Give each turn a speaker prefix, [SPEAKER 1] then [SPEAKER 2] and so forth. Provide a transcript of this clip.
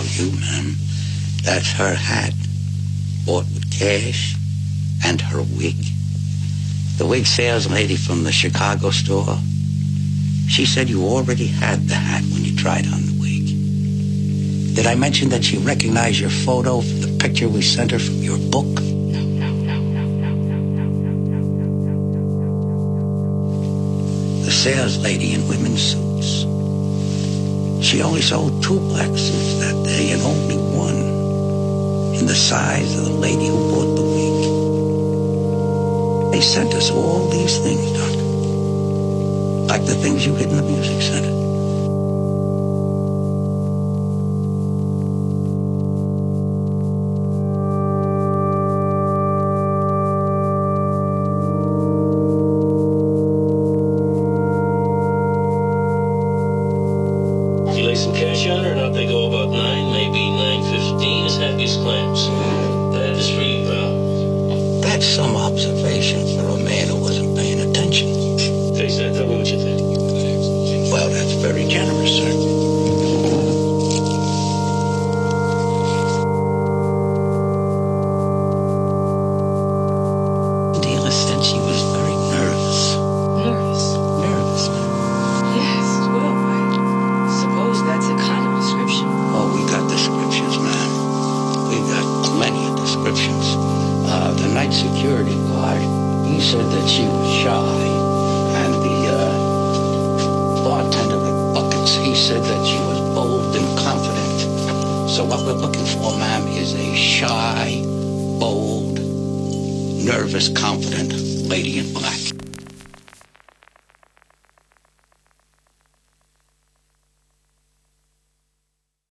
[SPEAKER 1] you, ma'am. That's her hat, bought with cash, and her wig. The wig sales lady from the Chicago store, she said you already had the hat when you tried on the wig. Did I mention that she recognized your photo from the picture we sent her from your book? The sales lady in women's suits. She only sold 2 black suits that day and only one in the size of the lady who bought the wig. They sent us all these things, Doctor. Like the things you hid in the music center.
[SPEAKER 2] You lay some cash on her, and up they go about 9, maybe 9:15 as happy as clams. That is for you, pal.
[SPEAKER 1] That's some observation for a man who wasn't paying attention.
[SPEAKER 2] Face that, tell me what you think.
[SPEAKER 1] Well, that's very generous, sir. Dealer said she was very nervous.
[SPEAKER 3] Nervous?
[SPEAKER 1] Nervous, ma'am.
[SPEAKER 3] Yes, well, I suppose that's a kind of description.
[SPEAKER 1] Oh, we got descriptions, ma'am. We got plenty of descriptions. The night security guard, he said that she was shy. And the bartender at Buckets, he said that she was bold and confident. So what we're looking for, ma'am, is a shy, bold, nervous, confident lady in black.